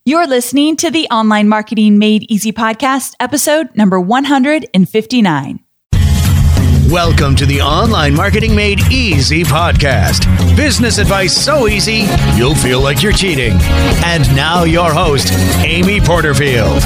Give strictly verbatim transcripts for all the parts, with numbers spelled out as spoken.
You're listening to the Online Marketing Made Easy podcast, episode number one hundred fifty-nine. Welcome to the Online Marketing Made Easy podcast. Business advice so easy, you'll feel like you're cheating. And now your host, Amy Porterfield.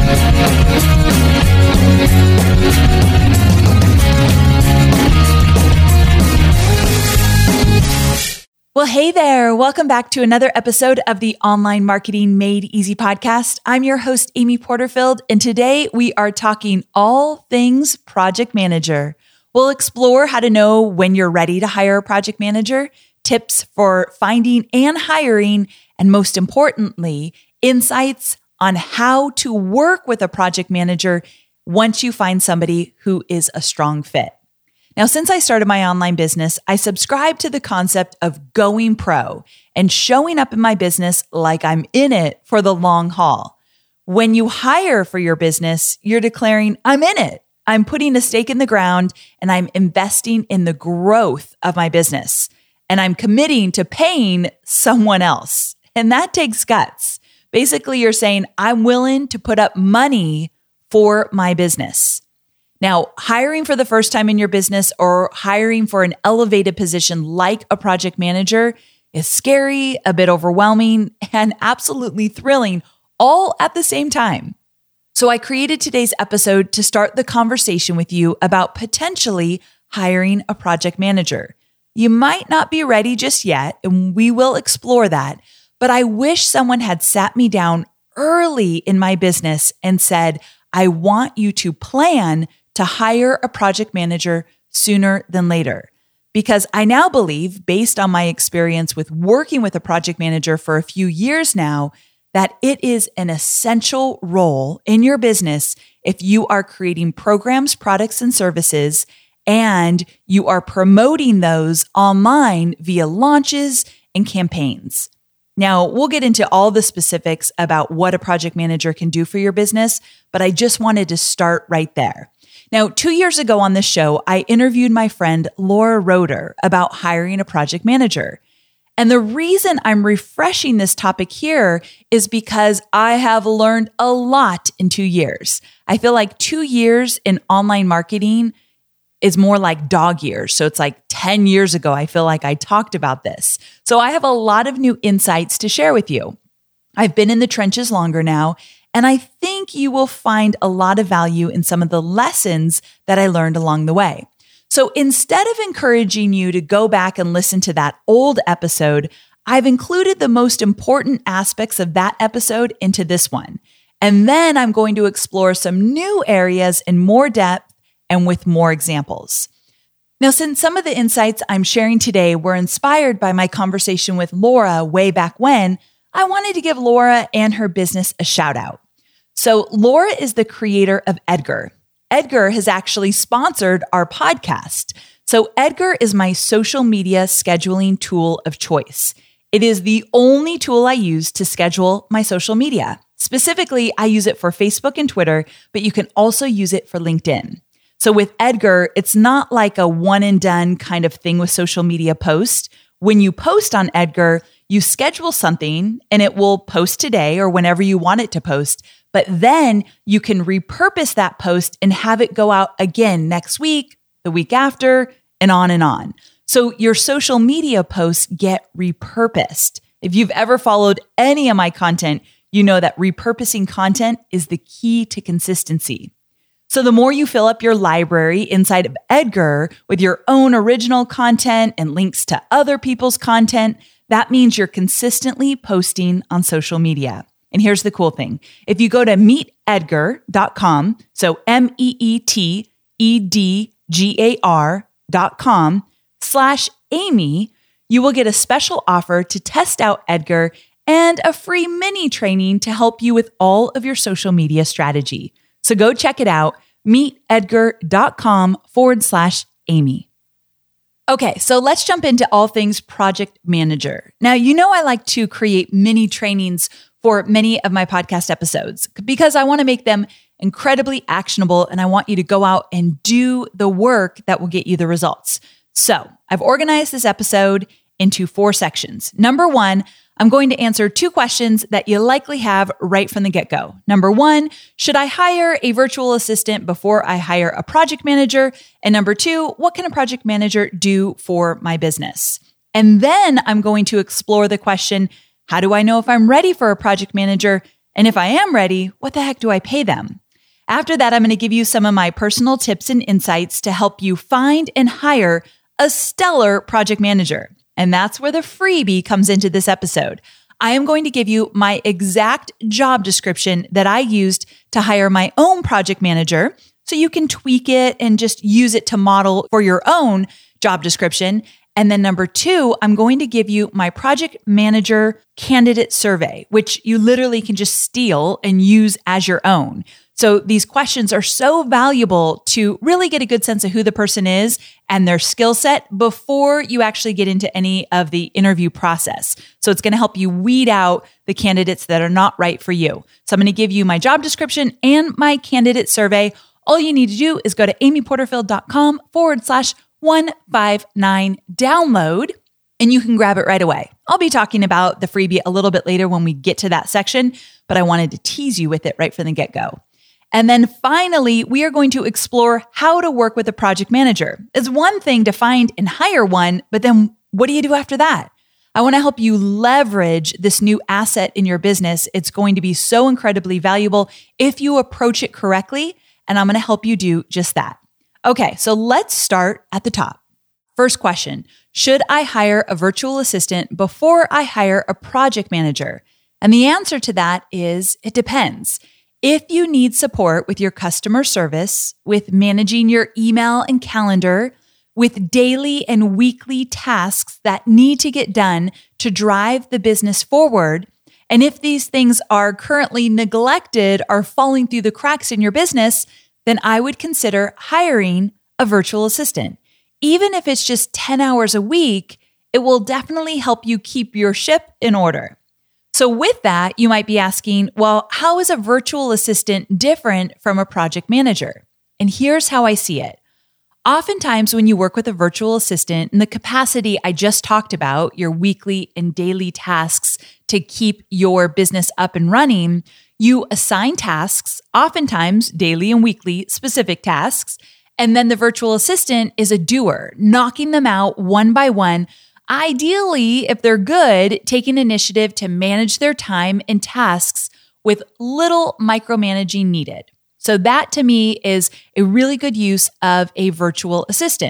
Well, hey there. Welcome back to another episode of the Online Marketing Made Easy podcast. I'm your host, Amy Porterfield, and today we are talking all things project manager. We'll explore how to know when you're ready to hire a project manager, tips for finding and hiring, and most importantly, insights on how to work with a project manager once you find somebody who is a strong fit. Now, since I started my online business, I subscribe to the concept of going pro and showing up in my business like I'm in it for the long haul. When you hire for your business, you're declaring, I'm in it. I'm putting a stake in the ground and I'm investing in the growth of my business. And I'm committing to paying someone else. And that takes guts. Basically, you're saying, I'm willing to put up money for my business. Now, hiring for the first time in your business or hiring for an elevated position like a project manager is scary, a bit overwhelming, and absolutely thrilling all at the same time. So I created today's episode to start the conversation with you about potentially hiring a project manager. You might not be ready just yet, and we will explore that, but I wish someone had sat me down early in my business and said, I want you to plan to hire a project manager sooner than later. Because I now believe, based on my experience with working with a project manager for a few years now, that it is an essential role in your business if you are creating programs, products, and services, and you are promoting those online via launches and campaigns. Now, we'll get into all the specifics about what a project manager can do for your business, but I just wanted to start right there. Now, two years ago on this show, I interviewed my friend Laura Roeder about hiring a project manager. And the reason I'm refreshing this topic here is because I have learned a lot in two years. I feel like two years in online marketing is more like dog years. So it's like ten years ago, I feel like I talked about this. So I have a lot of new insights to share with you. I've been in the trenches longer now, and I think you will find a lot of value in some of the lessons that I learned along the way. So instead of encouraging you to go back and listen to that old episode, I've included the most important aspects of that episode into this one. And then I'm going to explore some new areas in more depth and with more examples. Now, since some of the insights I'm sharing today were inspired by my conversation with Laura way back when, I wanted to give Laura and her business a shout out. So Laura is the creator of Edgar. Edgar has actually sponsored our podcast. So Edgar is my social media scheduling tool of choice. It is the only tool I use to schedule my social media. Specifically, I use it for Facebook and Twitter, but you can also use it for LinkedIn. So with Edgar, it's not like a one and done kind of thing with social media posts. When you post on Edgar, you schedule something and it will post today or whenever you want it to post. But then you can repurpose that post and have it go out again next week, the week after, and on and on. So your social media posts get repurposed. If you've ever followed any of my content, you know that repurposing content is the key to consistency. So the more you fill up your library inside of Edgar with your own original content and links to other people's content, that means you're consistently posting on social media. And here's the cool thing. If you go to meet edgar dot com, so M E E T E D G A R dot com slash Amy, you will get a special offer to test out Edgar and a free mini training to help you with all of your social media strategy. So go check it out, meet edgar dot com forward slash Amy. Okay, so let's jump into all things project manager. Now, you know I like to create mini trainings for many of my podcast episodes because I want to make them incredibly actionable and I want you to go out and do the work that will get you the results. So I've organized this episode into four sections. Number one, I'm going to answer two questions that you likely have right from the get-go. Number one, should I hire a virtual assistant before I hire a project manager? And number two, what can a project manager do for my business? And then I'm going to explore the question, how do I know if I'm ready for a project manager? And if I am ready, what the heck do I pay them? After that, I'm going to give you some of my personal tips and insights to help you find and hire a stellar project manager. And that's where the freebie comes into this episode. I am going to give you my exact job description that I used to hire my own project manager, so you can tweak it and just use it to model for your own job description. And then number two, I'm going to give you my project manager candidate survey, which you literally can just steal and use as your own. So these questions are so valuable to really get a good sense of who the person is and their skill set before you actually get into any of the interview process. So it's going to help you weed out the candidates that are not right for you. So I'm going to give you my job description and my candidate survey. All you need to do is go to amyporterfield.com forward slash 159 download, and you can grab it right away. I'll be talking about the freebie a little bit later when we get to that section, but I wanted to tease you with it right from the get-go. And then finally, we are going to explore how to work with a project manager. It's one thing to find and hire one, but then what do you do after that? I want to help you leverage this new asset in your business. It's going to be so incredibly valuable if you approach it correctly, and I'm going to help you do just that. Okay, so let's start at the top. First question, should I hire a virtual assistant before I hire a project manager? And the answer to that is it depends. If you need support with your customer service, with managing your email and calendar, with daily and weekly tasks that need to get done to drive the business forward, and if these things are currently neglected or falling through the cracks in your business, then I would consider hiring a virtual assistant. Even if it's just ten hours a week, it will definitely help you keep your ship in order. So with that, you might be asking, well, how is a virtual assistant different from a project manager? And here's how I see it. Oftentimes when you work with a virtual assistant in the capacity I just talked about, your weekly and daily tasks to keep your business up and running, you assign tasks, oftentimes daily and weekly specific tasks, and then the virtual assistant is a doer, knocking them out one by one. Ideally, if they're good, taking initiative to manage their time and tasks with little micromanaging needed. So that to me is a really good use of a virtual assistant.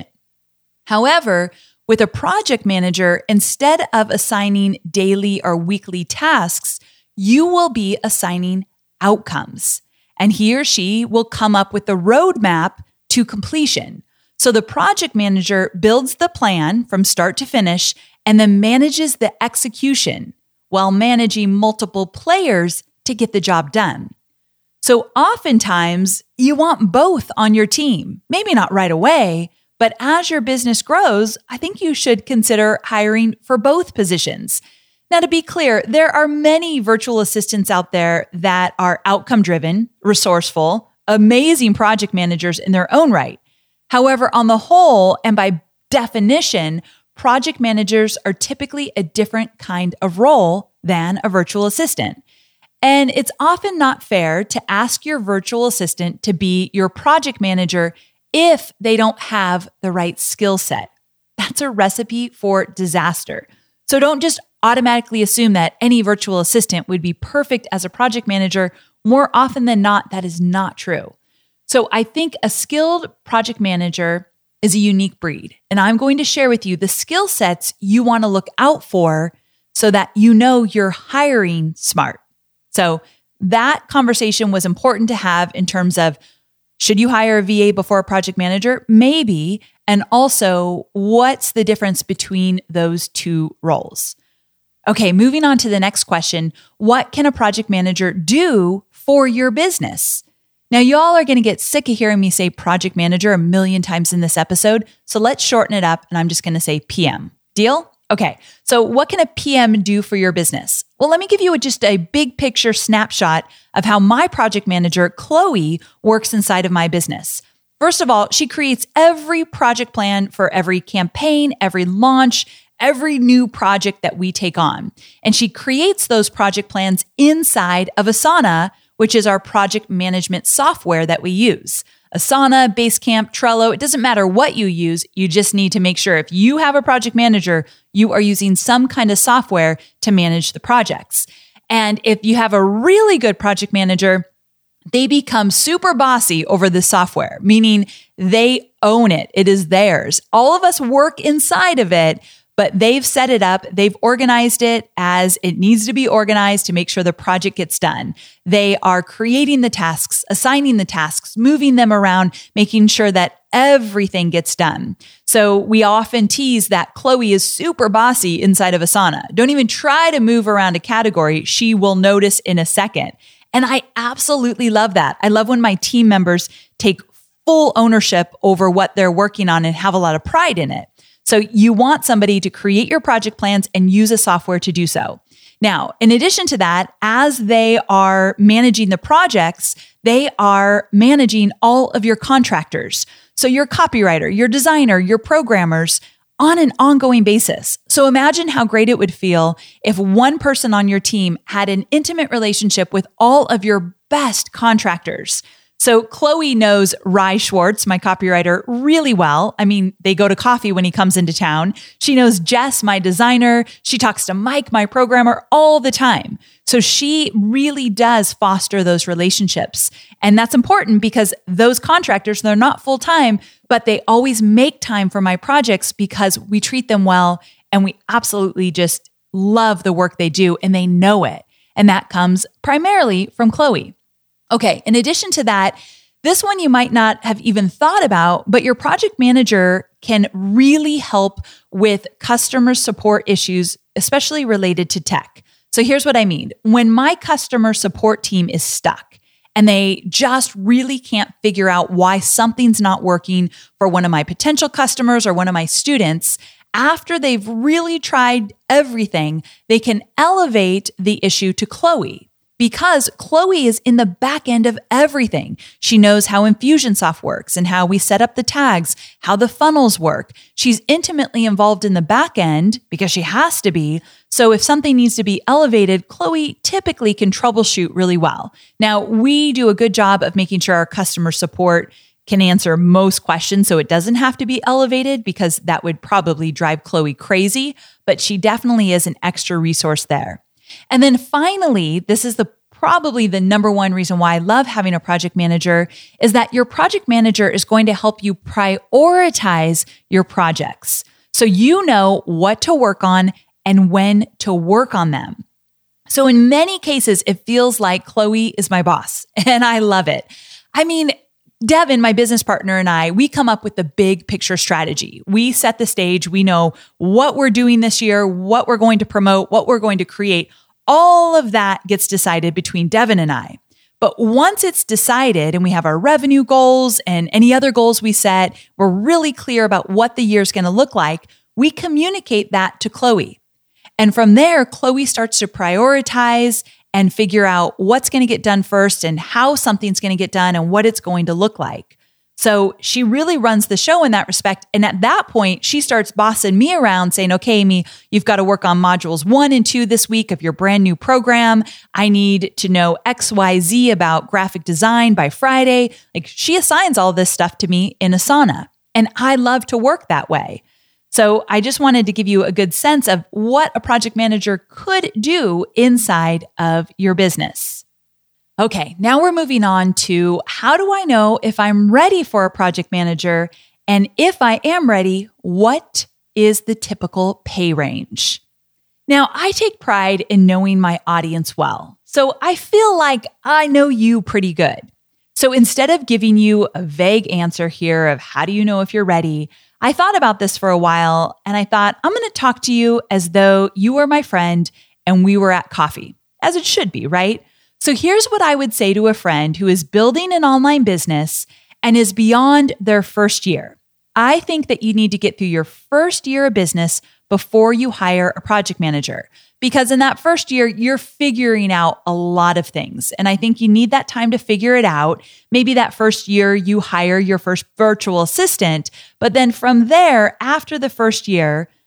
However, with a project manager, instead of assigning daily or weekly tasks, you will be assigning outcomes. And he or she will come up with the roadmap to completion. So the project manager builds the plan from start to finish and then manages the execution while managing multiple players to get the job done. So oftentimes you want both on your team. Maybe not right away, but as your business grows, I think you should consider hiring for both positions. Now, to be clear, there are many virtual assistants out there that are outcome-driven, resourceful, amazing project managers in their own right. However, on the whole, and by definition, project managers are typically a different kind of role than a virtual assistant. And it's often not fair to ask your virtual assistant to be your project manager if they don't have the right skill set. That's a recipe for disaster. So don't just automatically assume that any virtual assistant would be perfect as a project manager. More often than not, that is not true. So I think a skilled project manager is a unique breed. And I'm going to share with you the skill sets you want to look out for so that you know you're hiring smart. So that conversation was important to have in terms of, should you hire a V A before a project manager? Maybe. And also, what's the difference between those two roles? Okay, moving on to the next question. What can a project manager do for your business? Now, y'all are going to get sick of hearing me say project manager a million times in this episode, so let's shorten it up, and I'm just going to say P M. Deal? Okay, so what can a P M do for your business? Well, let me give you a, just a big picture snapshot of how my project manager, Chloe, works inside of my business. First of all, she creates every project plan for every campaign, every launch, every new project that we take on. And she creates those project plans inside of Asana, which is our project management software that we use. Asana, Basecamp, Trello, it doesn't matter what you use. You just need to make sure if you have a project manager, you are using some kind of software to manage the projects. And if you have a really good project manager, they become super bossy over the software, meaning they own it. It is theirs. All of us work inside of it, but they've set it up. They've organized it as it needs to be organized to make sure the project gets done. They are creating the tasks, assigning the tasks, moving them around, making sure that everything gets done. So we often tease that Chloe is super bossy inside of Asana. Don't even try to move around a category. She will notice in a second. And I absolutely love that. I love when my team members take full ownership over what they're working on and have a lot of pride in it. So you want somebody to create your project plans and use a software to do so. Now, in addition to that, as they are managing the projects, they are managing all of your contractors. So your copywriter, your designer, your programmers on an ongoing basis. So imagine how great it would feel if one person on your team had an intimate relationship with all of your best contractors. So Chloe knows Rye Schwartz, my copywriter, really well. I mean, they go to coffee when he comes into town. She knows Jess, my designer. She talks to Mike, my programmer, all the time. So she really does foster those relationships. And that's important because those contractors, they're not full-time, but they always make time for my projects because we treat them well and we absolutely just love the work they do and they know it. And that comes primarily from Chloe. Okay, in addition to that, this one you might not have even thought about, but your project manager can really help with customer support issues, especially related to tech. So here's what I mean. When my customer support team is stuck and they just really can't figure out why something's not working for one of my potential customers or one of my students, after they've really tried everything, they can elevate the issue to Chloe. Because Chloe is in the back end of everything. She knows how Infusionsoft works and how we set up the tags, how the funnels work. She's intimately involved in the back end because she has to be. So if something needs to be elevated, Chloe typically can troubleshoot really well. Now, we do a good job of making sure our customer support can answer most questions, so it doesn't have to be elevated because that would probably drive Chloe crazy, but she definitely is an extra resource there. And then finally, this is the probably the number one reason why I love having a project manager is that your project manager is going to help you prioritize your projects. So you know what to work on and when to work on them. So in many cases, it feels like Chloe is my boss and I love it. I mean, Devin, my business partner, and I, we come up with the big picture strategy. We set the stage. We know what we're doing this year, what we're going to promote, what we're going to create. All of that gets decided between Devin and I. But once it's decided and we have our revenue goals and any other goals we set, we're really clear about what the year's going to look like, we communicate that to Chloe. And from there, Chloe starts to prioritize and figure out what's going to get done first and how something's going to get done and what it's going to look like. So she really runs the show in that respect. And at that point, she starts bossing me around saying, okay, Amy, you've got to work on modules one and two this week of your brand new program. I need to know X Y Z about graphic design by Friday. Like she assigns all this stuff to me in Asana. And I love to work that way. So I just wanted to give you a good sense of what a project manager could do inside of your business. Okay, now we're moving on to how do I know if I'm ready for a project manager? And if I am ready, what is the typical pay range? Now, I take pride in knowing my audience well. So I feel like I know you pretty good. So instead of giving you a vague answer here of how do you know if you're ready, I thought about this for a while and I thought, I'm going to talk to you as though you were my friend and we were at coffee, as it should be, right? So here's what I would say to a friend who is building an online business and is beyond their first year. I think that you need to get through your first year of business before you hire a project manager. Because in that first year, you're figuring out a lot of things. And I think you need that time to figure it out. Maybe that first year you hire your first virtual assistant. But then from there, after the first year,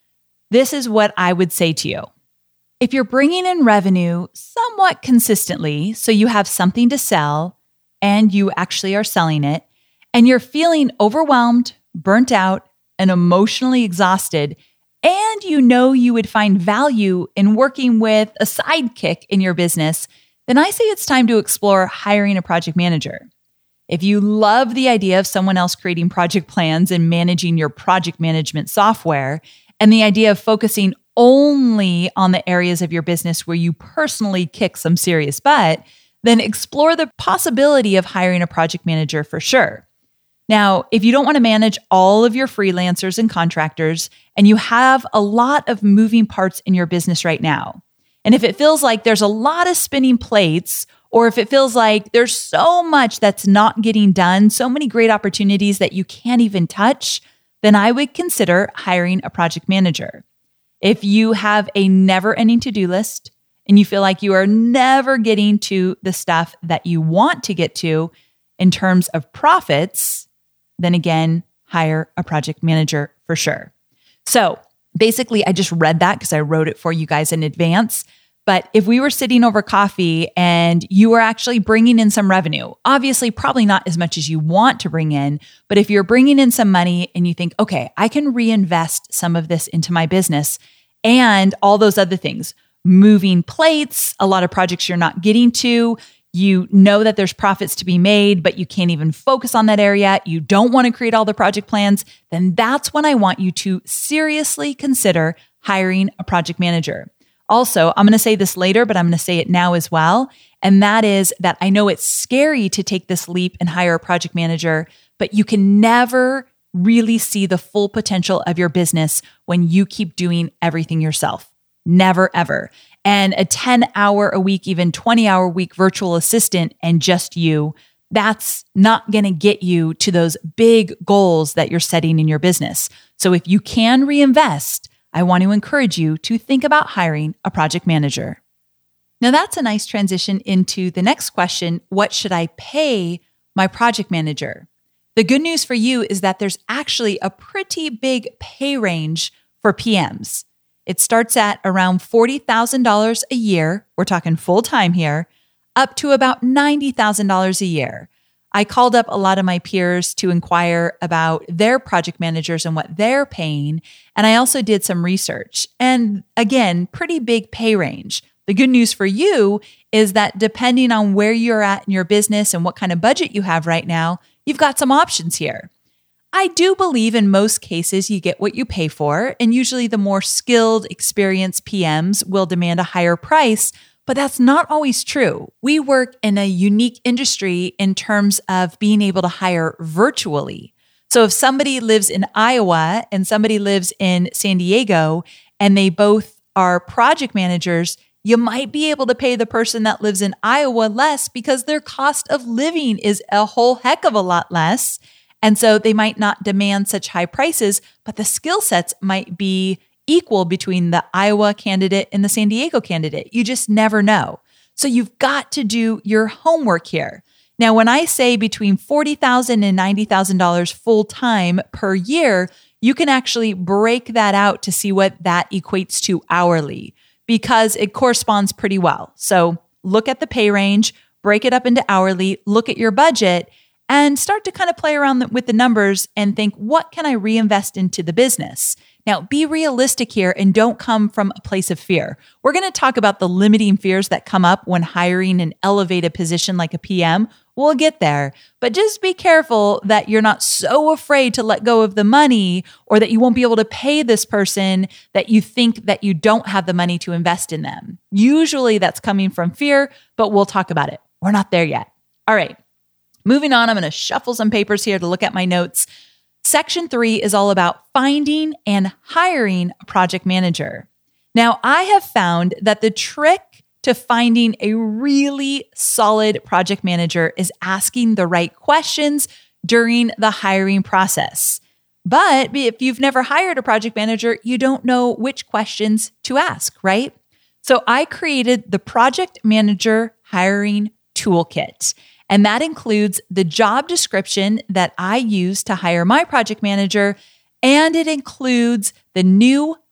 this is what I would say to you. If you're bringing in revenue somewhat consistently, so you have something to sell and you actually are selling it, and you're feeling overwhelmed, burnt out, and emotionally exhausted, and you know you would find value in working with a sidekick in your business, then I say it's time to explore hiring a project manager. If you love the idea of someone else creating project plans and managing your project management software, and the idea of focusing only on the areas of your business where you personally kick some serious butt, then explore the possibility of hiring a project manager for sure. Now, if you don't want to manage all of your freelancers and contractors, and you have a lot of moving parts in your business right now, and if it feels like there's a lot of spinning plates, or if it feels like there's so much that's not getting done, so many great opportunities that you can't even touch, then I would consider hiring a project manager. If you have a never-ending to-do list and you feel like you are never getting to the stuff that you want to get to in terms of profits, then again, hire a project manager for sure. So basically, I just read that because I wrote it for you guys in advance. But if we were sitting over coffee and you were actually bringing in some revenue, obviously probably not as much as you want to bring in, but if you're bringing in some money and you think, okay, I can reinvest some of this into my business and all those other things, moving plates, a lot of projects you're not getting to, you know that there's profits to be made, but you can't even focus on that area, you don't want to create all the project plans, then that's when I want you to seriously consider hiring a project manager. Also, I'm going to say this later, but I'm going to say it now as well. And that is that I know it's scary to take this leap and hire a project manager, but you can never really see the full potential of your business when you keep doing everything yourself. Never, ever. And a ten hour a week, even twenty hour a week virtual assistant and just you, that's not going to get you to those big goals that you're setting in your business. So if you can reinvest, I want to encourage you to think about hiring a project manager. Now that's a nice transition into the next question. What should I pay my project manager? The good news for you is that there's actually a pretty big pay range for P Ms. It starts at around forty thousand dollars a year. We're talking full time here, up to about ninety thousand dollars a year. I called up a lot of my peers to inquire about their project managers and what they're paying. And I also did some research. And again, pretty big pay range. The good news for you is that depending on where you're at in your business and what kind of budget you have right now, you've got some options here. I do believe in most cases you get what you pay for, and usually the more skilled, experienced P Ms will demand a higher price. But that's not always true. We work in a unique industry in terms of being able to hire virtually. So if somebody lives in Iowa and somebody lives in San Diego and they both are project managers, you might be able to pay the person that lives in Iowa less because their cost of living is a whole heck of a lot less. And so they might not demand such high prices, but the skill sets might be equal between the Iowa candidate and the San Diego candidate. You just never know. So you've got to do your homework here. Now, when I say between forty thousand dollars and ninety thousand dollars full-time per year, you can actually break that out to see what that equates to hourly because it corresponds pretty well. So look at the pay range, break it up into hourly, look at your budget, and start to kind of play around with the numbers and think, what can I reinvest into the business? Now, be realistic here and don't come from a place of fear. We're going to talk about the limiting fears that come up when hiring an elevated position like a P M. We'll get there, but just be careful that you're not so afraid to let go of the money or that you won't be able to pay this person that you think that you don't have the money to invest in them. Usually that's coming from fear, but we'll talk about it. We're not there yet. All right, moving on. I'm going to shuffle some papers here to look at my notes. Section three is all about finding and hiring a project manager. Now, I have found that the trick to finding a really solid project manager is asking the right questions during the hiring process. But if you've never hired a project manager, you don't know which questions to ask, right? So I created the Project Manager Hiring Toolkit. And that includes the job description that I use to hire my project manager. And it includes the new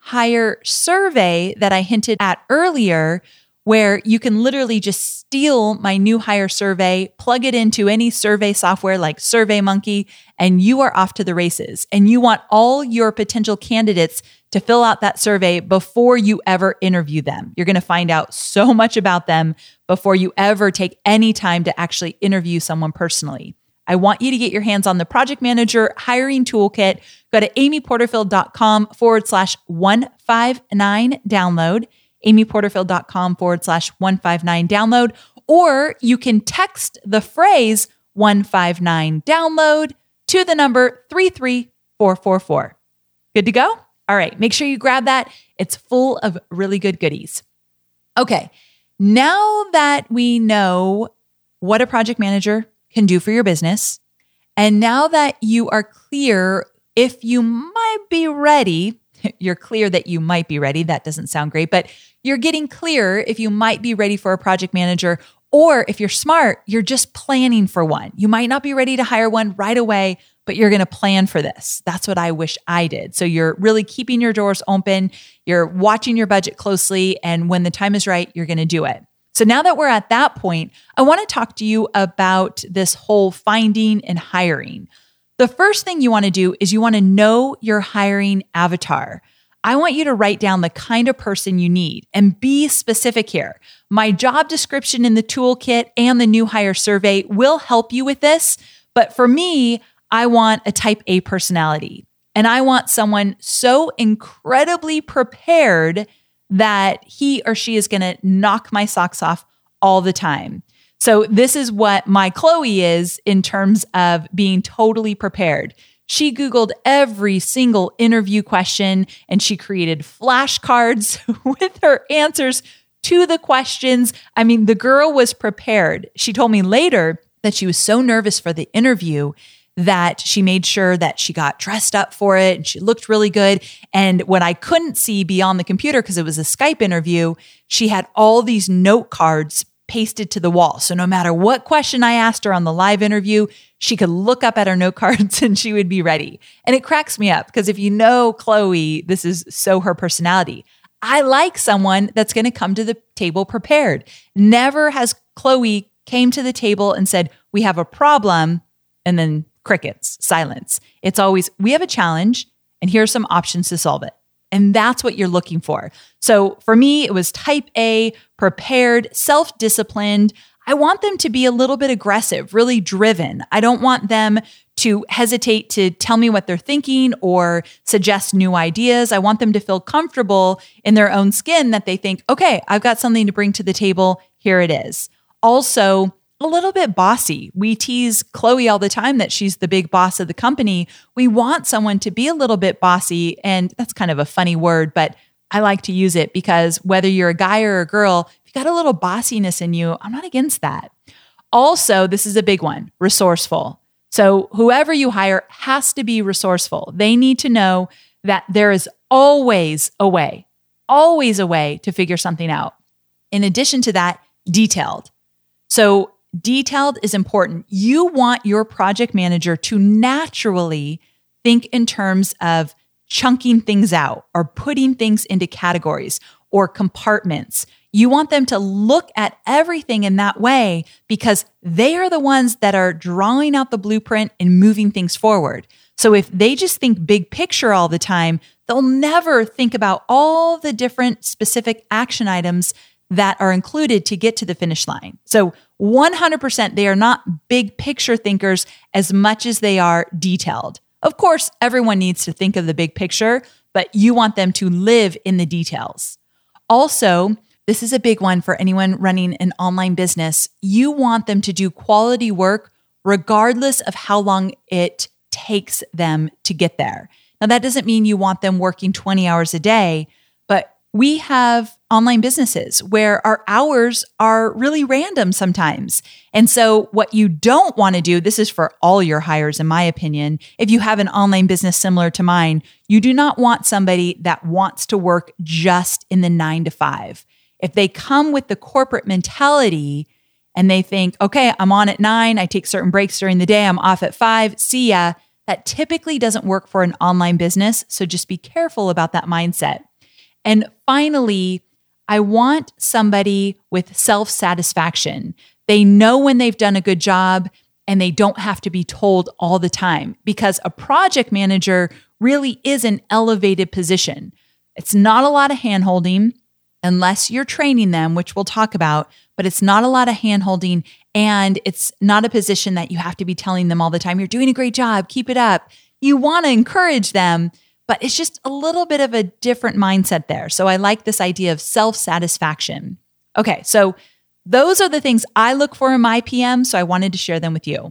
hire survey that I hinted at earlier, where you can literally just steal my new hire survey, plug it into any survey software like SurveyMonkey, and you are off to the races. And you want all your potential candidates to fill out that survey before you ever interview them. You're going to find out so much about them before you ever take any time to actually interview someone personally. I want you to get your hands on the Project Manager Hiring Toolkit. Go to amyporterfield.com forward slash 159 download. amyporterfield.com forward slash 159 download, or you can text the phrase one five nine download to the number three three four four four. Good to go? All right, make sure you grab that. It's full of really good goodies. Okay, now that we know what a project manager can do for your business, and now that you are clear if you might be ready, you're clear that you might be ready. That doesn't sound great, but you're getting clear if you might be ready for a project manager, or if you're smart, you're just planning for one. You might not be ready to hire one right away, but you're going to plan for this. That's what I wish I did. So you're really keeping your doors open. You're watching your budget closely. And when the time is right, you're going to do it. So now that we're at that point, I want to talk to you about this whole finding and hiring. The first thing you want to do is you want to know your hiring avatar. I want you to write down the kind of person you need and be specific here. My job description in the toolkit and the new hire survey will help you with this. But for me, I want a type A personality, and I want someone so incredibly prepared that he or she is going to knock my socks off all the time. So this is what my Chloe is in terms of being totally prepared. She Googled every single interview question and she created flashcards with her answers to the questions. I mean, the girl was prepared. She told me later that she was so nervous for the interview that she made sure that she got dressed up for it and she looked really good. And what I couldn't see beyond the computer, because it was a Skype interview, she had all these note cards pasted to the wall. So no matter what question I asked her on the live interview, she could look up at her note cards and she would be ready. And it cracks me up because if you know Chloe, this is so her personality. I like someone that's going to come to the table prepared. Never has Chloe came to the table and said, we have a problem, and then crickets, silence. It's always, we have a challenge and here are some options to solve it. And that's what you're looking for. So for me, it was type A, prepared, self-disciplined. I want them to be a little bit aggressive, really driven. I don't want them to hesitate to tell me what they're thinking or suggest new ideas. I want them to feel comfortable in their own skin that they think, okay, I've got something to bring to the table. Here it is. Also, a little bit bossy. We tease Chloe all the time that she's the big boss of the company. We want someone to be a little bit bossy, and that's kind of a funny word, but I like to use it because whether you're a guy or a girl, if you got a little bossiness in you, I'm not against that. Also, this is a big one, resourceful. So whoever you hire has to be resourceful. They need to know that there is always a way, always a way to figure something out. In addition to that, detailed. So detailed is important. You want your project manager to naturally think in terms of chunking things out or putting things into categories or compartments. You want them to look at everything in that way because they are the ones that are drawing out the blueprint and moving things forward. So if they just think big picture all the time, they'll never think about all the different specific action items that are included to get to the finish line. So one hundred percent, they are not big picture thinkers as much as they are detailed. Of course, everyone needs to think of the big picture, but you want them to live in the details. Also, this is a big one for anyone running an online business. You want them to do quality work regardless of how long it takes them to get there. Now, that doesn't mean you want them working twenty hours a day, but we have online businesses where our hours are really random sometimes. And so what you don't want to do, this is for all your hires, in my opinion, if you have an online business similar to mine, you do not want somebody that wants to work just in the nine to five. If they come with the corporate mentality and they think, okay, I'm on at nine, I take certain breaks during the day, I'm off at five, see ya, that typically doesn't work for an online business. So just be careful about that mindset. And finally, I want somebody with self-satisfaction. They know when they've done a good job and they don't have to be told all the time, because a project manager really is an elevated position. It's not a lot of hand-holding unless you're training them, which we'll talk about, but it's not a lot of hand-holding, and it's not a position that you have to be telling them all the time, you're doing a great job, keep it up. You want to encourage them, but it's just a little bit of a different mindset there. So I like this idea of self-satisfaction. Okay, so those are the things I look for in my P M, so I wanted to share them with you.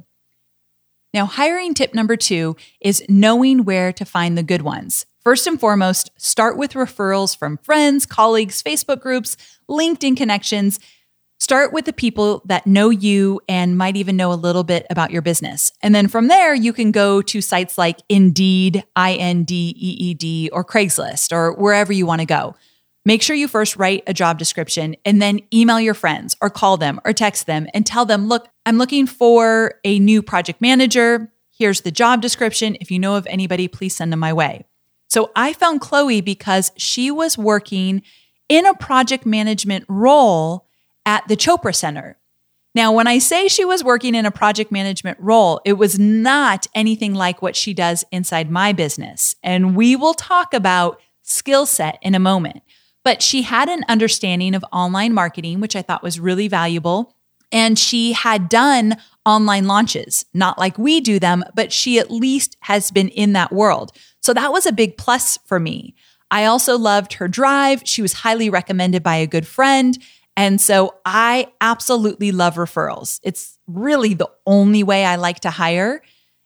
Now, hiring tip number two is knowing where to find the good ones. First and foremost, start with referrals from friends, colleagues, Facebook groups, LinkedIn connections. Start with the people that know you and might even know a little bit about your business. And then from there, you can go to sites like Indeed, I N D E E D, or Craigslist, or wherever you want to go. Make sure you first write a job description and then email your friends or call them or text them and tell them, look, I'm looking for a new project manager. Here's the job description. If you know of anybody, please send them my way. So I found Chloe because she was working in a project management role at the Chopra Center. Now, when I say she was working in a project management role, it was not anything like what she does inside my business. And we will talk about skill set in a moment. But she had an understanding of online marketing, which I thought was really valuable. And she had done online launches, not like we do them, but she at least has been in that world. So that was a big plus for me. I also loved her drive. She was highly recommended by a good friend. And so I absolutely love referrals. It's really the only way I like to hire.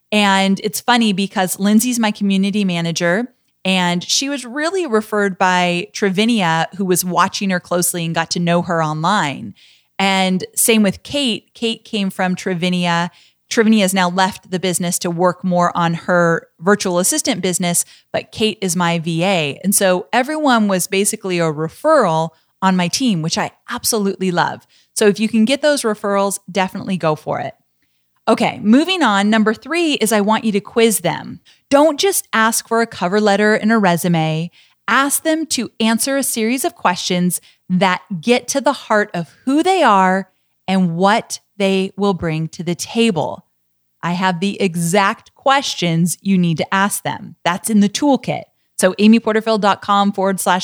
And it's funny because Lindsay's my community manager, and she was really referred by Trivinia, who was watching her closely and got to know her online. And same with Kate. Kate came from Trivinia. Trivinia has now left the business to work more on her virtual assistant business, but Kate is my V A. And so everyone was basically a referral on my team, which I absolutely love. So if you can get those referrals, definitely go for it. Okay, moving on. Number three is I want you to quiz them. Don't just ask for a cover letter and a resume. Ask them to answer a series of questions that get to the heart of who they are and what they will bring to the table. I have the exact questions you need to ask them. That's in the toolkit. So amyporterfield.com forward slash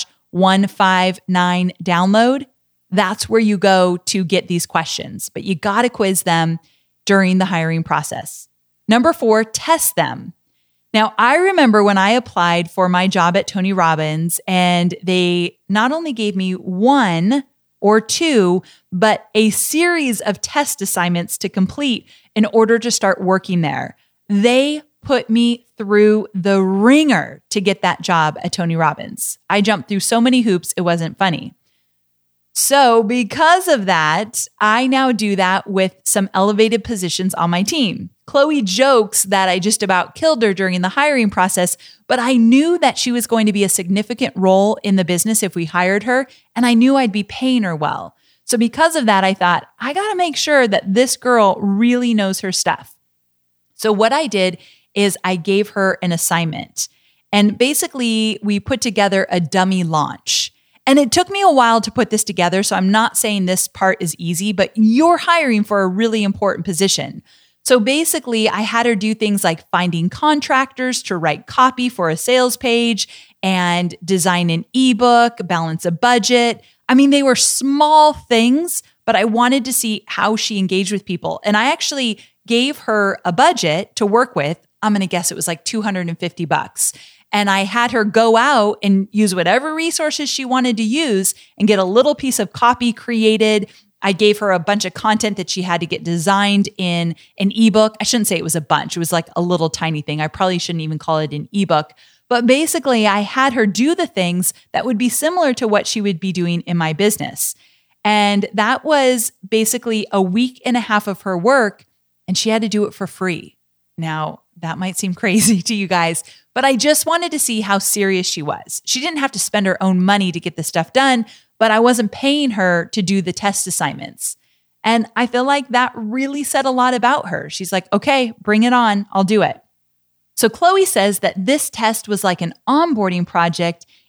159 download. That's where you go to get these questions, but you got to quiz them during the hiring process. Number four, test them. Now, I remember when I applied for my job at Tony Robbins, and they not only gave me one or two, but a series of test assignments to complete in order to start working there. They put me through the ringer to get that job at Tony Robbins. I jumped through so many hoops, it wasn't funny. So because of that, I now do that with some elevated positions on my team. Chloe jokes that I just about killed her during the hiring process, but I knew that she was going to be a significant role in the business if we hired her, and I knew I'd be paying her well. So because of that, I thought, I got to make sure that this girl really knows her stuff. So what I did is I gave her an assignment, and basically we put together a dummy launch. And it took me a while to put this together, so I'm not saying this part is easy, but you're hiring for a really important position. So basically, I had her do things like finding contractors to write copy for a sales page and design an ebook, balance a budget. I mean, they were small things, but I wanted to see how she engaged with people. And I actually gave her a budget to work with. I'm going to guess it was like two hundred fifty bucks. And I had her go out and use whatever resources she wanted to use and get a little piece of copy created. I gave her a bunch of content that she had to get designed in an ebook. I shouldn't say it was a bunch. It was like a little tiny thing. I probably shouldn't even call it an ebook. But basically, I had her do the things that would be similar to what she would be doing in my business. And that was basically a week and a half of her work, and she had to do it for free. Now, that might seem crazy to you guys, but I just wanted to see how serious she was. She didn't have to spend her own money to get the stuff done, but I wasn't paying her to do the test assignments. And I feel like that really said a lot about her. She's like, okay, bring it on. I'll do it. So Chloe says that this test was like an onboarding project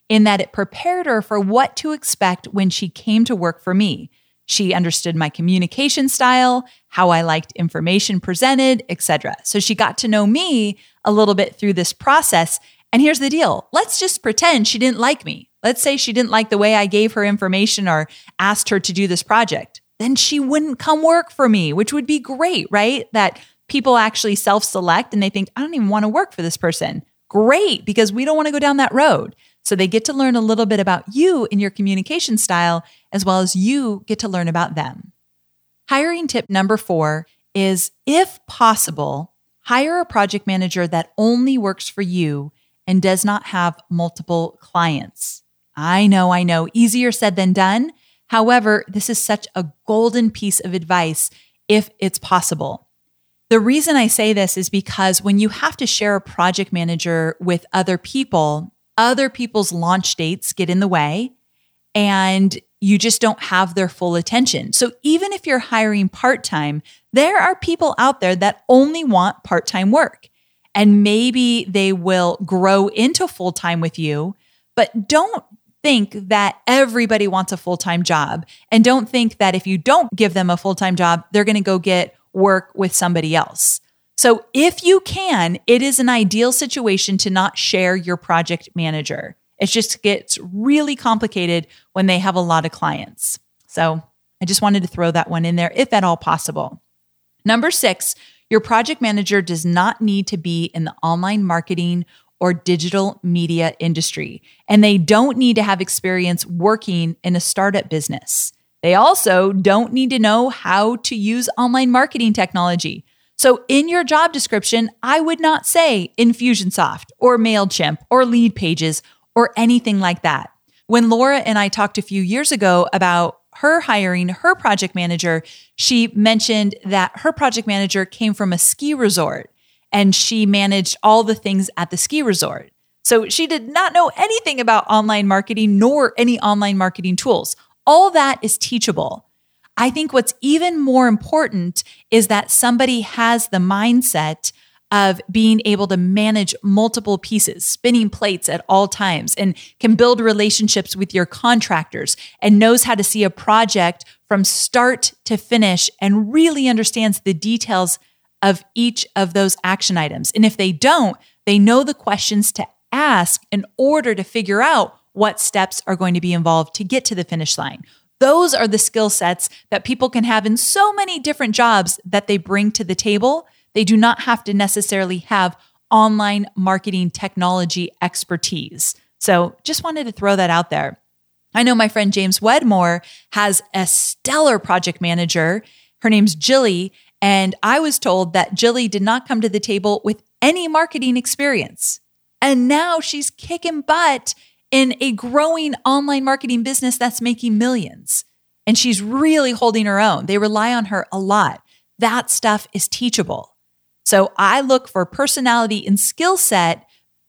in that it prepared her for what to expect when she came to work for me. She understood my communication style, how I liked information presented, et cetera. So she got to know me a little bit through this process. And here's the deal. Let's just pretend she didn't like me. Let's say she didn't like the way I gave her information or asked her to do this project. Then she wouldn't come work for me, which would be great, right? That people actually self-select and they think, I don't even want to work for this person. Great, because we don't want to go down that road. So they get to learn a little bit about you and your communication style, as well as you get to learn about them. Hiring tip number four is, if possible, hire a project manager that only works for you and does not have multiple clients. I know, I know, easier said than done. However, this is such a golden piece of advice if it's possible. The reason I say this is because when you have to share a project manager with other people, other people's launch dates get in the way and you just don't have their full attention. So even if you're hiring part-time, there are people out there that only want part-time work. And maybe they will grow into full-time with you, but don't think that everybody wants a full-time job. And don't think that if you don't give them a full-time job, they're going to go get work with somebody else. So if you can, it is an ideal situation to not share your project manager. It just gets really complicated when they have a lot of clients. So I just wanted to throw that one in there, if at all possible. Number six, your project manager does not need to be in the online marketing or digital media industry, and they don't need to have experience working in a startup business. They also don't need to know how to use online marketing technology. So in your job description, I would not say Infusionsoft or MailChimp or Leadpages or anything like that. When Laura and I talked a few years ago about her hiring her project manager, she mentioned that her project manager came from a ski resort and she managed all the things at the ski resort. So she did not know anything about online marketing nor any online marketing tools. All that is teachable. I think what's even more important is that somebody has the mindset of being able to manage multiple pieces, spinning plates at all times, and can build relationships with your contractors and knows how to see a project from start to finish and really understands the details of each of those action items. And if they don't, they know the questions to ask in order to figure out what steps are going to be involved to get to the finish line. Those are the skill sets that people can have in so many different jobs that they bring to the table. They do not have to necessarily have online marketing technology expertise. So just wanted to throw that out there. I know my friend James Wedmore has a stellar project manager. Her name's Jilly. And I was told that Jilly did not come to the table with any marketing experience. And now she's kicking butt in a growing online marketing business that's making millions. And she's really holding her own. They rely on her a lot. That stuff is teachable. So I look for personality and skill set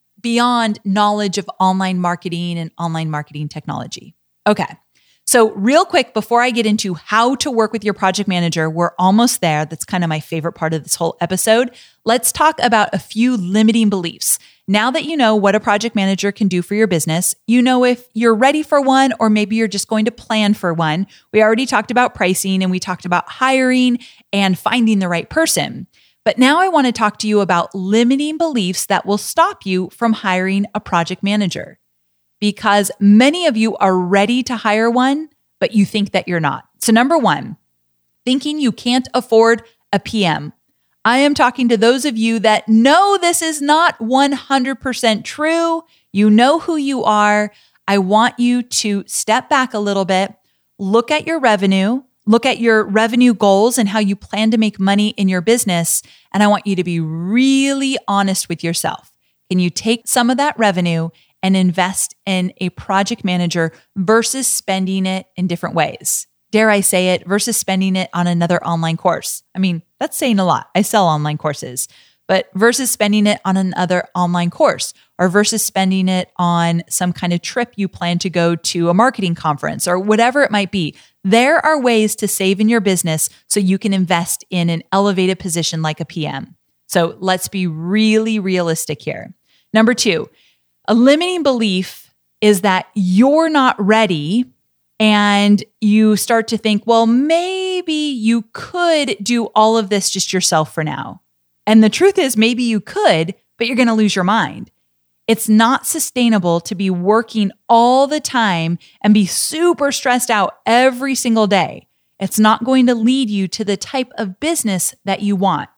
beyond knowledge of online marketing and online marketing technology. Okay. So real quick, before I get into how to work with your project manager, we're almost there. That's kind of my favorite part of this whole episode. Let's talk about a few limiting beliefs. Now that you know what a project manager can do for your business, you know if you're ready for one, or maybe you're just going to plan for one. We already talked about pricing and we talked about hiring and finding the right person. But now I want to talk to you about limiting beliefs that will stop you from hiring a project manager. Because many of you are ready to hire one, but you think that you're not. So number one, thinking you can't afford a P M. I am talking to those of you that know this is not one hundred percent true. You know who you are. I want you to step back a little bit, look at your revenue, look at your revenue goals and how you plan to make money in your business. And I want you to be really honest with yourself. Can you take some of that revenue and invest in a project manager versus spending it in different ways? Dare I say it, versus spending it on another online course. I mean, that's saying a lot. I sell online courses, but versus spending it on another online course, or versus spending it on some kind of trip you plan to go to a marketing conference or whatever it might be. There are ways to save in your business so you can invest in an elevated position like a P M. So let's be really realistic here. Number two, a limiting belief is that you're not ready and you start to think, well, maybe you could do all of this just yourself for now. And the truth is, maybe you could, but you're going to lose your mind. It's not sustainable to be working all the time and be super stressed out every single day. It's not going to lead you to the type of business that you want.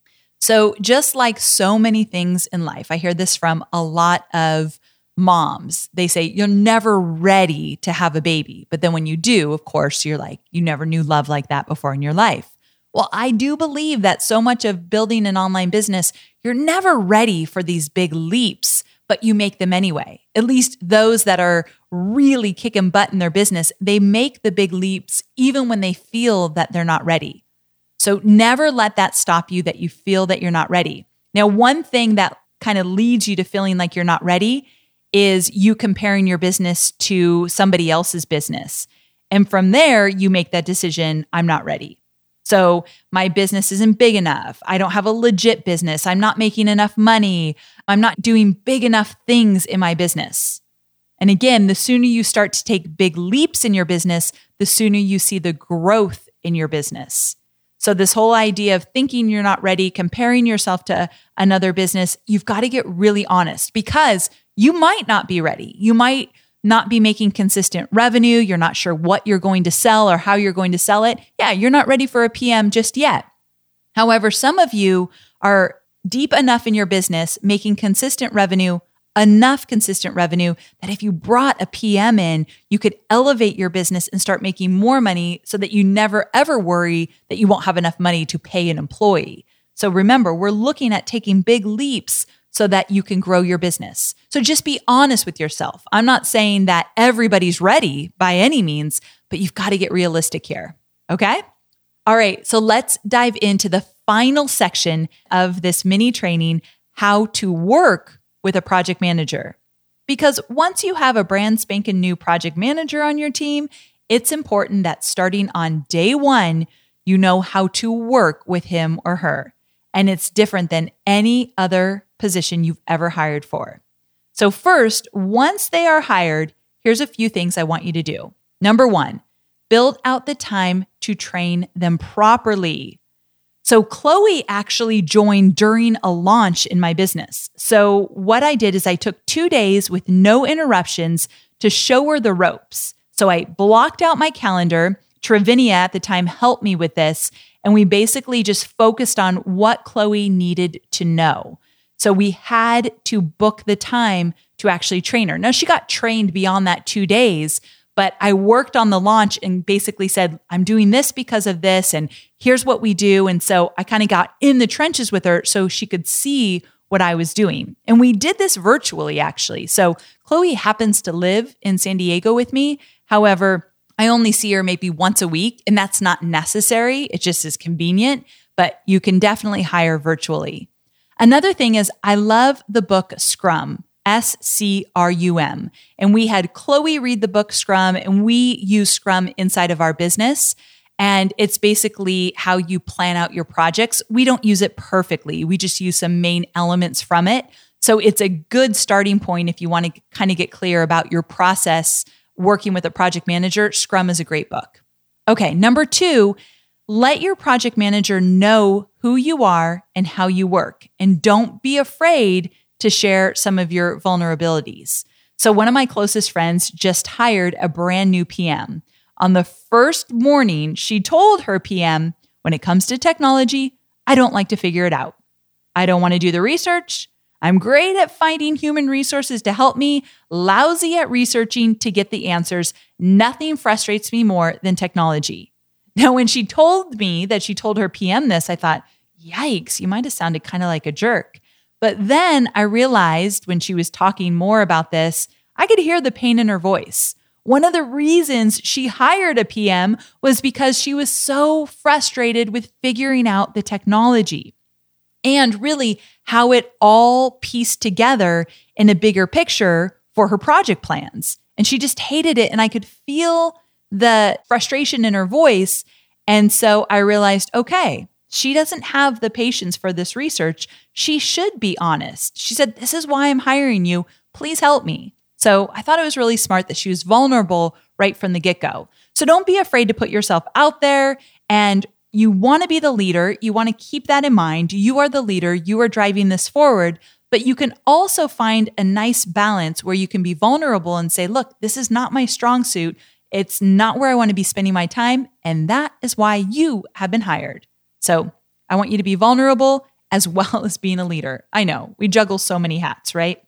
So just like so many things in life, I hear this from a lot of moms. They say, you're never ready to have a baby. But then when you do, of course, you're like, you never knew love like that before in your life. Well, I do believe that so much of building an online business, you're never ready for these big leaps, but you make them anyway. At least those that are really kicking butt in their business, they make the big leaps even when they feel that they're not ready. So never let that stop you, that you feel that you're not ready. Now, one thing that kind of leads you to feeling like you're not ready is you comparing your business to somebody else's business. And from there, you make that decision, I'm not ready. So my business isn't big enough. I don't have a legit business. I'm not making enough money. I'm not doing big enough things in my business. And again, the sooner you start to take big leaps in your business, the sooner you see the growth in your business. So this whole idea of thinking you're not ready, comparing yourself to another business, you've got to get really honest because you might not be ready. You might not be making consistent revenue. You're not sure what you're going to sell or how you're going to sell it. Yeah, you're not ready for a P M just yet. However, some of you are deep enough in your business, making consistent revenue, enough consistent revenue that if you brought a P M in, you could elevate your business and start making more money so that you never ever worry that you won't have enough money to pay an employee. So remember, we're looking at taking big leaps so that you can grow your business. So just be honest with yourself. I'm not saying that everybody's ready by any means, but you've got to get realistic here. Okay? All right. So let's dive into the final section of this mini training, how to work with a project manager. Because once you have a brand spanking new project manager on your team, it's important that starting on day one, you know how to work with him or her. And it's different than any other position you've ever hired for. So first, once they are hired, here's a few things I want you to do. Number one, build out the time to train them properly. So Chloe actually joined during a launch in my business. So what I did is I took two days with no interruptions to show her the ropes. So I blocked out my calendar. Travinia at the time helped me with this. And we basically just focused on what Chloe needed to know. So we had to book the time to actually train her. Now, she got trained beyond that two days, but I worked on the launch and basically said, I'm doing this because of this, and here's what we do. And so I kind of got in the trenches with her so she could see what I was doing. And we did this virtually, actually. So Chloe happens to live in San Diego with me. However, I only see her maybe once a week, and that's not necessary. It just is convenient, but you can definitely hire virtually. Another thing is I love the book Scrum, S C R U M. And we had Chloe read the book Scrum, and we use Scrum inside of our business. And it's basically how you plan out your projects. We don't use it perfectly. We just use some main elements from it. So it's a good starting point if you want to kind of get clear about your process working with a project manager. Scrum is a great book. Okay, number two, let your project manager know who you are and how you work. And don't be afraid to share some of your vulnerabilities. So one of my closest friends just hired a brand new P M. On the first morning, she told her P M, when it comes to technology, I don't like to figure it out. I don't want to do the research. I'm great at finding human resources to help me, lousy at researching to get the answers. Nothing frustrates me more than technology. Now, when she told me that she told her P M this, I thought, yikes, you might have sounded kind of like a jerk. But then I realized when she was talking more about this, I could hear the pain in her voice. One of the reasons she hired a P M was because she was so frustrated with figuring out the technology and really how it all pieced together in a bigger picture for her project plans. And she just hated it. And I could feel the frustration in her voice. And so I realized, okay, she doesn't have the patience for this research. She should be honest. She said, this is why I'm hiring you. Please help me. So I thought it was really smart that she was vulnerable right from the get-go. So don't be afraid to put yourself out there, and you want to be the leader. You want to keep that in mind. You are the leader. You are driving this forward, but you can also find a nice balance where you can be vulnerable and say, look, this is not my strong suit. It's not where I want to be spending my time. And that is why you have been hired. So I want you to be vulnerable as well as being a leader. I know we juggle so many hats, right?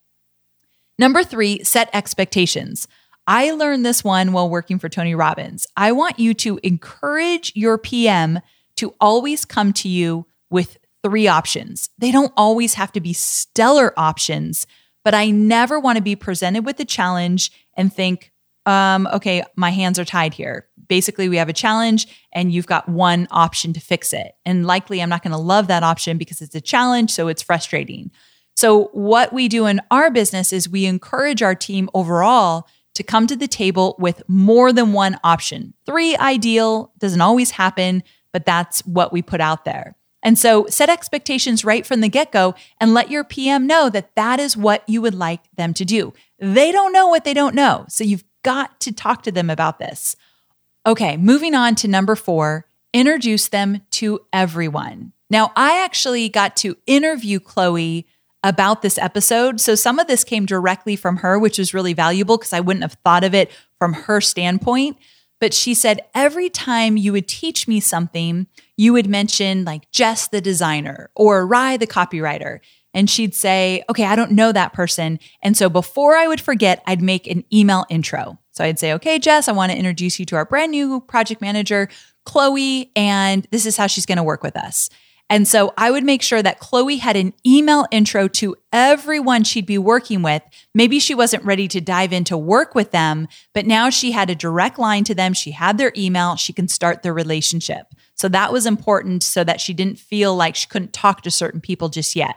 Number three, set expectations. I learned this one while working for Tony Robbins. I want you to encourage your P M to always come to you with three options. They don't always have to be stellar options, but I never want to be presented with a challenge and think, um, okay, my hands are tied here. Basically, we have a challenge and you've got one option to fix it. And likely I'm not going to love that option because it's a challenge, so it's frustrating. So what we do in our business is we encourage our team overall to come to the table with more than one option. Three ideal, doesn't always happen, but that's what we put out there. And so set expectations right from the get-go and let your P M know that that is what you would like them to do. They don't know what they don't know, so you've got to talk to them about this. Okay, moving on to number four, introduce them to everyone. Now, I actually got to interview Chloe about this episode. So some of this came directly from her, which was really valuable because I wouldn't have thought of it from her standpoint. But she said, every time you would teach me something, you would mention like Jess, the designer, or Rye, the copywriter. And she'd say, okay, I don't know that person. And so before I would forget, I'd make an email intro. So I'd say, okay, Jess, I want to introduce you to our brand new project manager, Chloe, and this is how she's going to work with us. And so I would make sure that Chloe had an email intro to everyone she'd be working with. Maybe she wasn't ready to dive into work with them, but now she had a direct line to them. She had their email. She can start the relationship. So that was important so that she didn't feel like she couldn't talk to certain people just yet.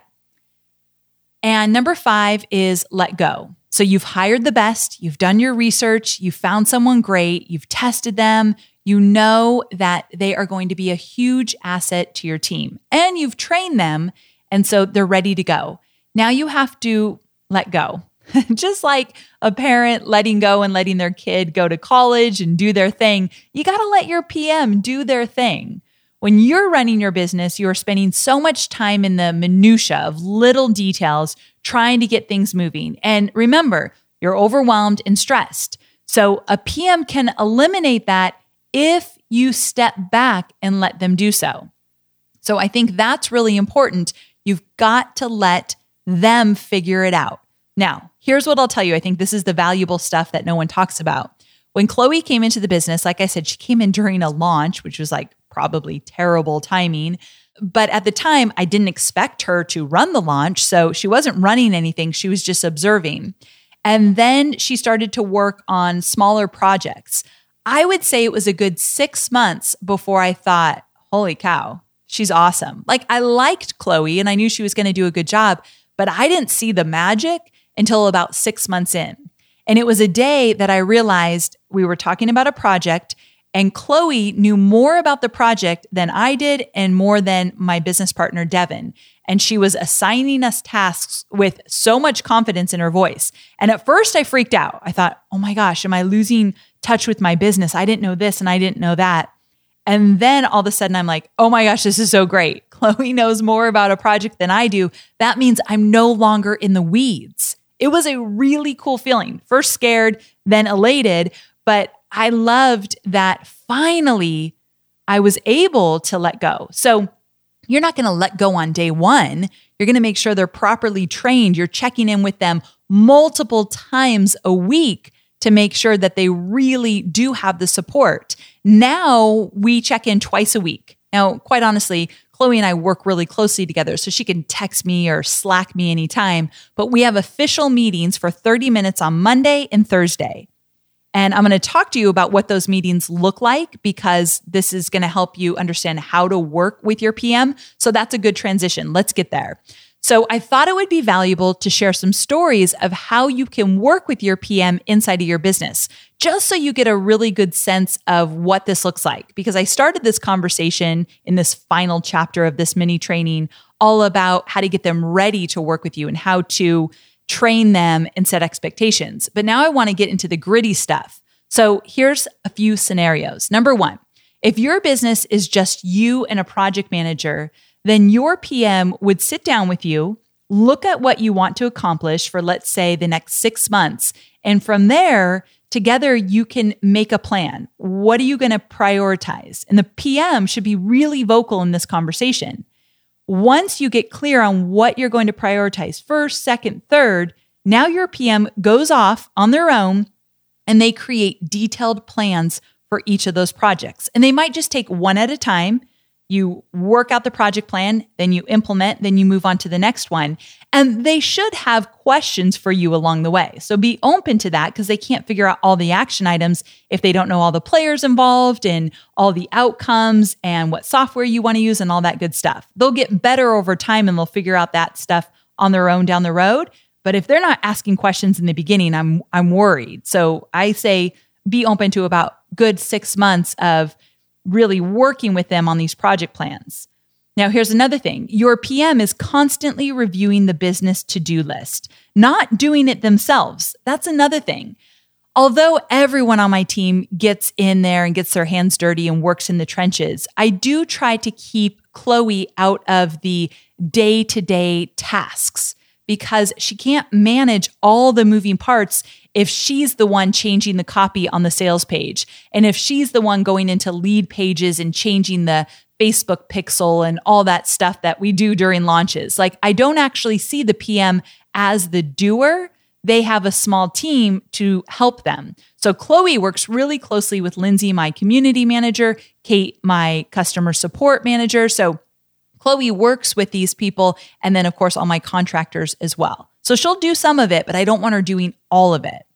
And number five is let go. So you've hired the best, you've done your research, you've found someone great, you've tested them, you know that they are going to be a huge asset to your team, and you've trained them, and so they're ready to go. Now you have to let go. Just like a parent letting go and letting their kid go to college and do their thing, you got to let your P M do their thing. When you're running your business, you're spending so much time in the minutia of little details trying to get things moving. And remember, you're overwhelmed and stressed. So a P M can eliminate that if you step back and let them do so. So I think that's really important. You've got to let them figure it out. Now, here's what I'll tell you. I think this is the valuable stuff that no one talks about. When Chloe came into the business, like I said, she came in during a launch, which was like probably terrible timing. But at the time, I didn't expect her to run the launch. So she wasn't running anything. She was just observing. And then she started to work on smaller projects. I would say it was a good six months before I thought, holy cow, she's awesome. Like I liked Chloe and I knew she was going to do a good job, but I didn't see the magic until about six months in. And it was a day that I realized we were talking about a project and Chloe knew more about the project than I did and more than my business partner, Devin. And she was assigning us tasks with so much confidence in her voice. And at first I freaked out. I thought, oh my gosh, am I losing touch with my business? I didn't know this and I didn't know that. And then all of a sudden I'm like, oh my gosh, this is so great. Chloe knows more about a project than I do. That means I'm no longer in the weeds. It was a really cool feeling. First scared, then elated, but I loved that finally I was able to let go. So you're not going to let go on day one. You're going to make sure they're properly trained. You're checking in with them multiple times a week to make sure that they really do have the support. Now we check in twice a week. Now, quite honestly, Chloe and I work really closely together, so she can text me or Slack me anytime, but we have official meetings for thirty minutes on Monday and Thursday. And I'm going to talk to you about what those meetings look like because this is going to help you understand how to work with your P M. So that's a good transition. Let's get there. So I thought it would be valuable to share some stories of how you can work with your P M inside of your business, just so you get a really good sense of what this looks like. Because I started this conversation in this final chapter of this mini training all about how to get them ready to work with you and how to train them and set expectations. But now I want to get into the gritty stuff. So here's a few scenarios. Number one, if your business is just you and a project manager, then your P M would sit down with you, look at what you want to accomplish for, let's say, the next six months. And from there, together, you can make a plan. What are you going to prioritize? And the P M should be really vocal in this conversation. Once you get clear on what you're going to prioritize first, second, third, now your P M goes off on their own and they create detailed plans for each of those projects. And they might just take one at a time. You work out the project plan, then you implement, then you move on to the next one. And they should have questions for you along the way. So be open to that because they can't figure out all the action items if they don't know all the players involved and all the outcomes and what software you want to use and all that good stuff. They'll get better over time and they'll figure out that stuff on their own down the road. But if they're not asking questions in the beginning, I'm I'm worried. So I say be open to about good six months of really working with them on these project plans. Now, here's another thing. Your P M is constantly reviewing the business to-do list, not doing it themselves. That's another thing. Although everyone on my team gets in there and gets their hands dirty and works in the trenches, I do try to keep Chloe out of the day-to-day tasks because she can't manage all the moving parts if she's the one changing the copy on the sales page, and if she's the one going into lead pages and changing the Facebook pixel and all that stuff that we do during launches. Like, I don't actually see the P M as the doer. They have a small team to help them. So Chloe works really closely with Lindsay, my community manager, Kate, my customer support manager. So Chloe works with these people, and then of course all my contractors as well. So she'll do some of it, but I don't want her doing all of it.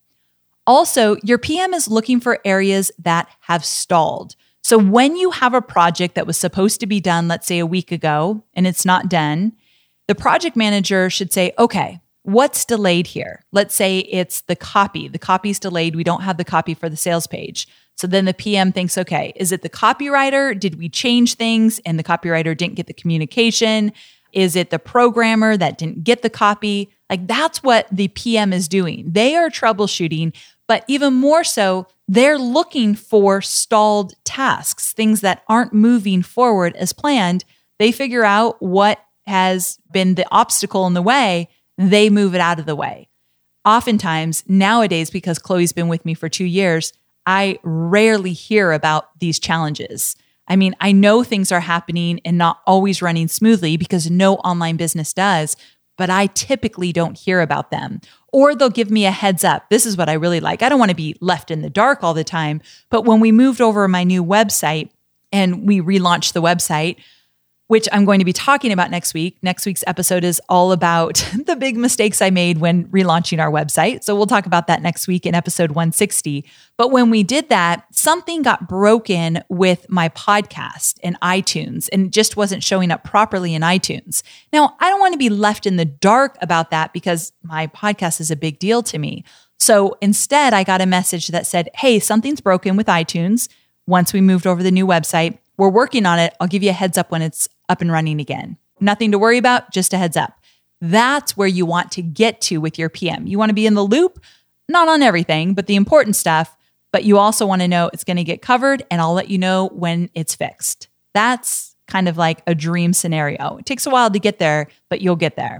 Also, your P M is looking for areas that have stalled. So when you have a project that was supposed to be done, let's say a week ago, and it's not done, the project manager should say, okay, what's delayed here? Let's say it's the copy. The copy's delayed. We don't have the copy for the sales page. So then the P M thinks, okay, is it the copywriter? Did we change things and the copywriter didn't get the communication? Is it the programmer that didn't get the copy? Like, that's what the P M is doing. They are troubleshooting, but even more so, they're looking for stalled tasks, things that aren't moving forward as planned. They figure out what has been the obstacle in the way. They move it out of the way. Oftentimes, nowadays, because Chloe's been with me for two years, I rarely hear about these challenges. I mean, I know things are happening and not always running smoothly because no online business does, but I typically don't hear about them. Or they'll give me a heads up. This is what I really like. I don't want to be left in the dark all the time. But when we moved over my new website and we relaunched the website, which I'm going to be talking about next week. Next week's episode is all about the big mistakes I made when relaunching our website. So we'll talk about that next week in episode one sixty. But when we did that, something got broken with my podcast and iTunes and just wasn't showing up properly in iTunes. Now, I don't want to be left in the dark about that because my podcast is a big deal to me. So instead, I got a message that said, hey, something's broken with iTunes. Once we moved over the new website, we're working on it. I'll give you a heads up when it's up and running again. Nothing to worry about, just a heads up. That's where you want to get to with your P M. You want to be in the loop, not on everything, but the important stuff. But you also want to know it's going to get covered and I'll let you know when it's fixed. That's kind of like a dream scenario. It takes a while to get there, but you'll get there.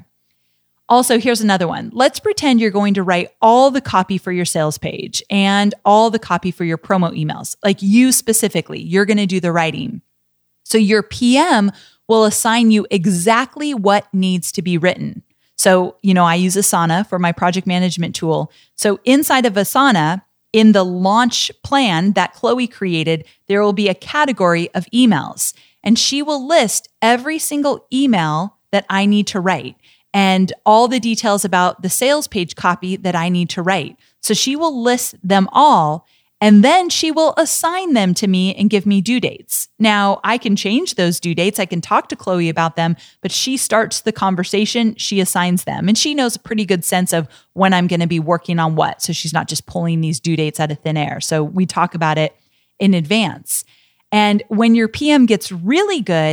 Also, here's another one. Let's pretend you're going to write all the copy for your sales page and all the copy for your promo emails. Like you specifically, you're going to do the writing. So your P M will assign you exactly what needs to be written. So, you know, I use Asana for my project management tool. So inside of Asana, in the launch plan that Chloe created, there will be a category of emails, and she will list every single email that I need to write and all the details about the sales page copy that I need to write. So she will list them all, and then she will assign them to me and give me due dates. Now, I can change those due dates. I can talk to Chloe about them, but she starts the conversation. She assigns them, and she knows a pretty good sense of when I'm going to be working on what. So she's not just pulling these due dates out of thin air. So we talk about it in advance. And when your P M gets really good,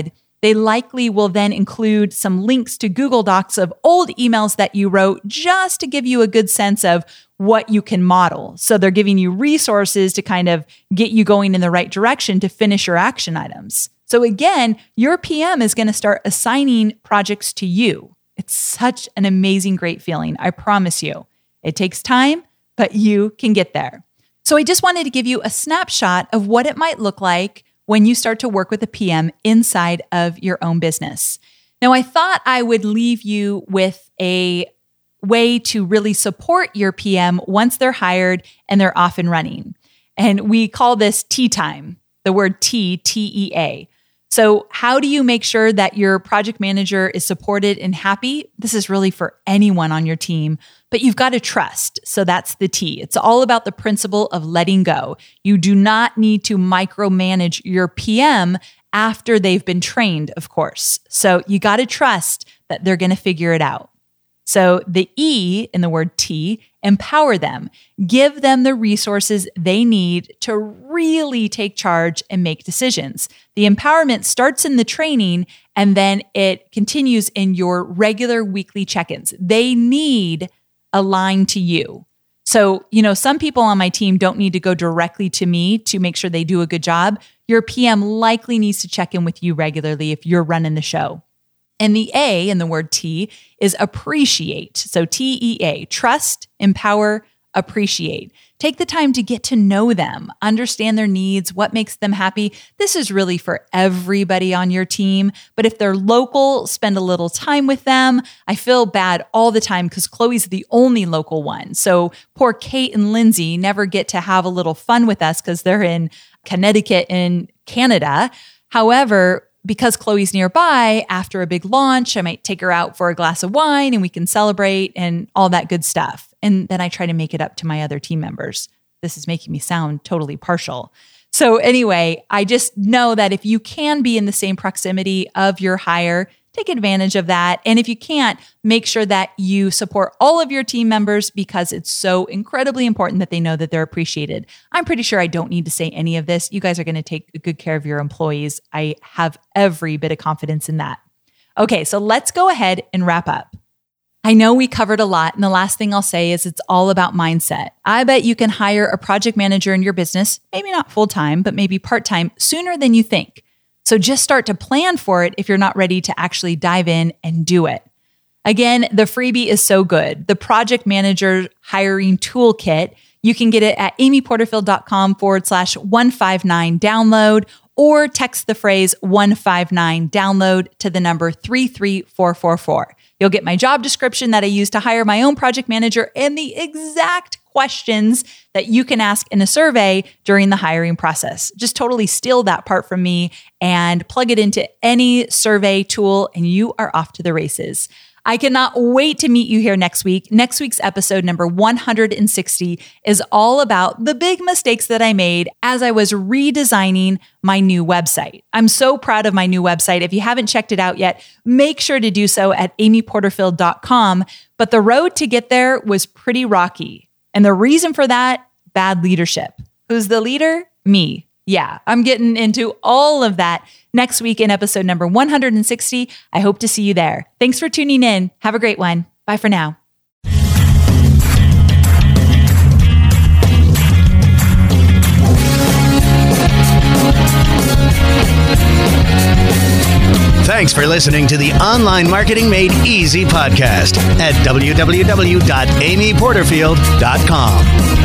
They likely will then include some links to Google Docs of old emails that you wrote just to give you a good sense of what you can model. So they're giving you resources to kind of get you going in the right direction to finish your action items. So again, your P M is going to start assigning projects to you. It's such an amazing, great feeling. I promise you. It takes time, but you can get there. So I just wanted to give you a snapshot of what it might look like when you start to work with a P M inside of your own business. Now, I thought I would leave you with a way to really support your P M once they're hired and they're off and running. And we call this T time, the word T, T E A. So how do you make sure that your project manager is supported and happy? This is really for anyone on your team, but you've got to trust. So that's the T. It's all about the principle of letting go. You do not need to micromanage your P M after they've been trained, of course. So you got to trust that they're going to figure it out. So the E in the word T, empower them. Give them the resources they need to really take charge and make decisions. The empowerment starts in the training and then it continues in your regular weekly check-ins. They need a line to you. So, you know, some people on my team don't need to go directly to me to make sure they do a good job. Your P M likely needs to check in with you regularly if you're running the show. And the A in the word T is appreciate. So T E A, trust, empower, appreciate. Take the time to get to know them, understand their needs, what makes them happy. This is really for everybody on your team. But if they're local, spend a little time with them. I feel bad all the time because Chloe's the only local one. So poor Kate and Lindsay never get to have a little fun with us because they're in Connecticut and Canada. However, because Chloe's nearby, after a big launch, I might take her out for a glass of wine and we can celebrate and all that good stuff. And then I try to make it up to my other team members. This is making me sound totally partial. So anyway, I just know that if you can be in the same proximity of your hire, take advantage of that. And if you can't, make sure that you support all of your team members because it's so incredibly important that they know that they're appreciated. I'm pretty sure I don't need to say any of this. You guys are going to take good care of your employees. I have every bit of confidence in that. Okay, so let's go ahead and wrap up. I know we covered a lot, and the last thing I'll say is it's all about mindset. I bet you can hire a project manager in your business, maybe not full-time, but maybe part-time, sooner than you think. So just start to plan for it if you're not ready to actually dive in and do it. Again, the freebie is so good. The Project Manager Hiring Toolkit, you can get it at amyporterfield.com forward slash 159 download or text the phrase one five nine download to the number three three four four four. You'll get my job description that I use to hire my own project manager and the exact questions that you can ask in a survey during the hiring process. Just totally steal that part from me and plug it into any survey tool and you are off to the races. I cannot wait to meet you here next week. Next week's episode number one hundred sixty is all about the big mistakes that I made as I was redesigning my new website. I'm so proud of my new website. If you haven't checked it out yet, make sure to do so at amy porterfield dot com. But the road to get there was pretty rocky. And the reason for that, bad leadership. Who's the leader? Me. Yeah, I'm getting into all of that next week in episode number one hundred sixty. I hope to see you there. Thanks for tuning in. Have a great one. Bye for now. Thanks for listening to the Online Marketing Made Easy podcast at w w w dot amy porterfield dot com.